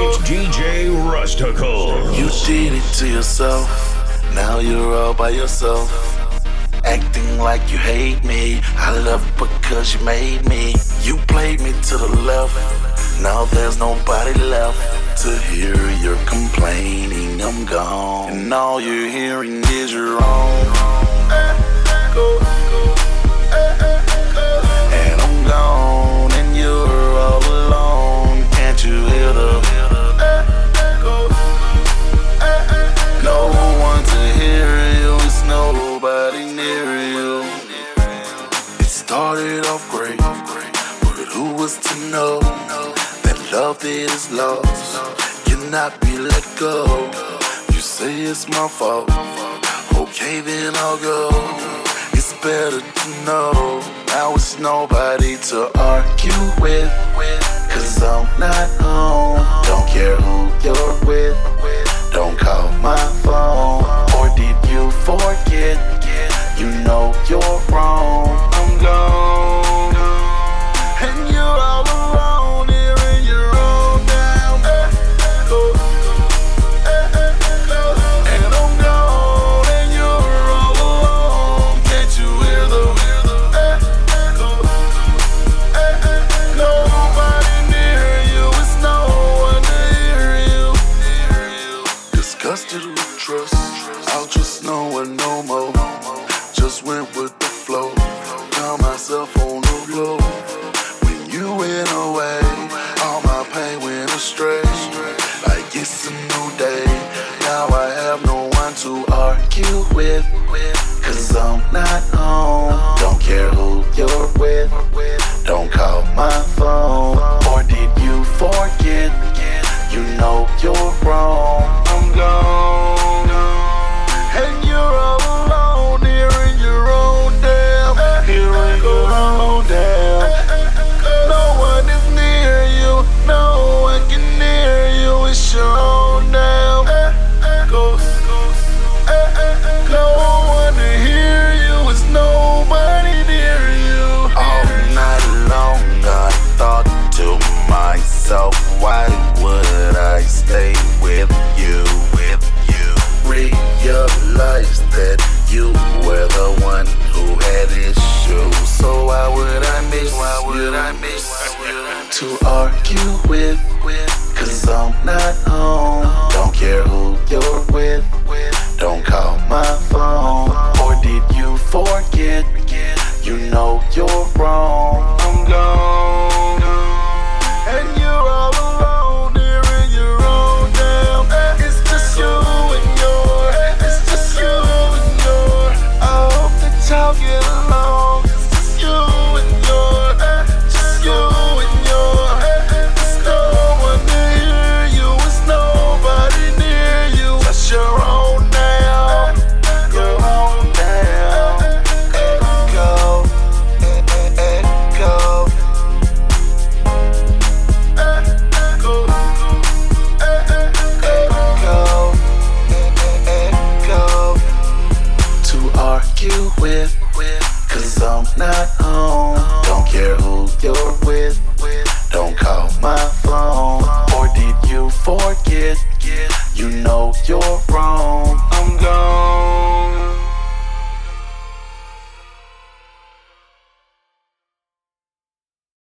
It's DJ Rustical. You did it to yourself. Now you're all by yourself. Acting like you hate me. I love you because you made me. You played me to the left. Now there's nobody left to hear your complaining. I'm gone, and all you're hearing is your own. And I'm gone, and you're all alone. Can't you hear the no one to hear you? It's nobody near you. It started off great, but who was to know that love that is lost cannot be let go? You say it's my fault. Okay, then I'll go. It's better to know now it's nobody to argue with. Cause I'm not home. Don't care who you're with. Don't call my phone. Or did you forget? You know you're wrong. I'm gone, and you're all alone here in your own damn echo. And I'm gone, and you're all alone. Can't you hear the echo? Nobody near you, it's no one to hear you. Disgusted with trust, I'll just know it no more. Just went with the flow, found myself on the floor. When you went away, all my pain went astray. Like it's a new day, now I have no one to argue with. Cause I'm not home. Don't care who you're with. Don't call my phone. Or did you forget? You know you're wrong. I'm gone, and you're all alone here in your own damn. Here in your own damn. No one is near you. No one can hear you. It's your own damn. No one to hear you. It's nobody near you. All night long I thought to myself, why would I stay with you? Realize that you were the one who had issues. So why would I miss you? To argue with, cause I'm not home. Don't care who you're with. Don't call my phone. Or did you forget? You know you're wrong. I'm gone.